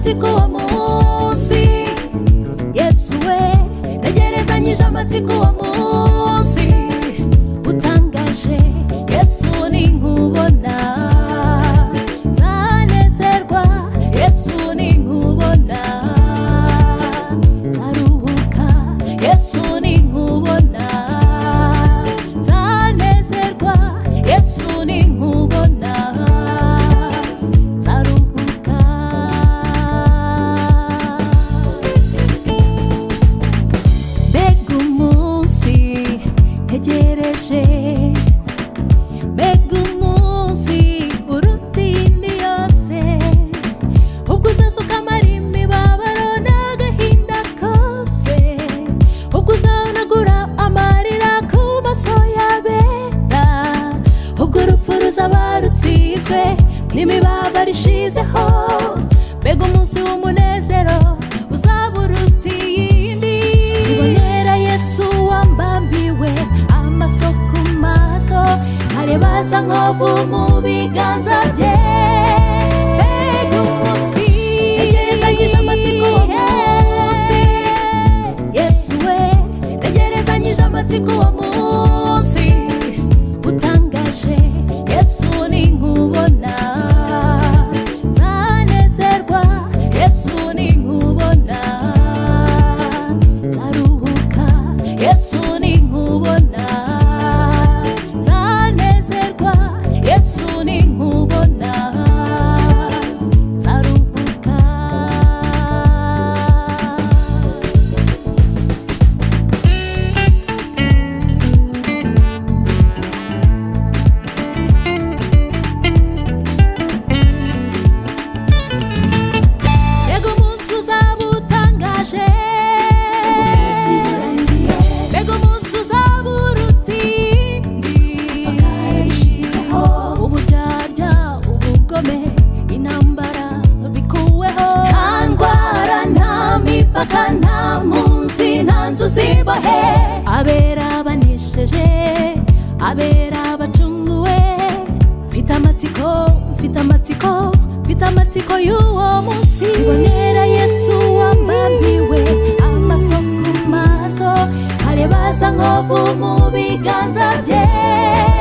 amatsiko wa munsi Yesu we ntegerezanyije amatsiko wa munsi utangaje Yesu ninkubona nzanezerwa Yesu ninkubona nzaruhuka Yesu ninkubona nzanezerwa Yesu ninkubona nzaruhuka mbega umunsi ntegereje mbega umunsi uruta iyindi yose ubwo uzazuka amara imibabaro n'agahinda kose ubwo uzanagura amarira ku maso y'abera ubwo urupfu ruzaba rutsinzwe n'imibabaro ishizeho mbega umunsi w'umunezero uzaba uruta iyindi ibonera Yesu wambambiwe amaso ku maso areba asa nkovu mu biganza bye mbega umunsi ntegerezanyije amatsiko wa munsi Yesu we ntegerezanyije amatsiko wa munsi utangaje Yesu ninkubona nzanezerwa Yesu ninkubona nzaruhuka Yesu ninkubona nzanezerwa Yesu ninkubona nzaruhuka mbega umunsi uzaba utangaje mbega umunsi uzaba uruta iyindi uburyarya ubugome intambara bikuweho nta ndwara nta mipaka nta mpunzi nta nzu zibohe abera banesheje abera bacunguwe mfite amatsiko mfite amatsiko mfite amatsiko y'uwo munsi ibonera Yesu wambambiwe amaso ku maso areba asa nkovu mu biganza bye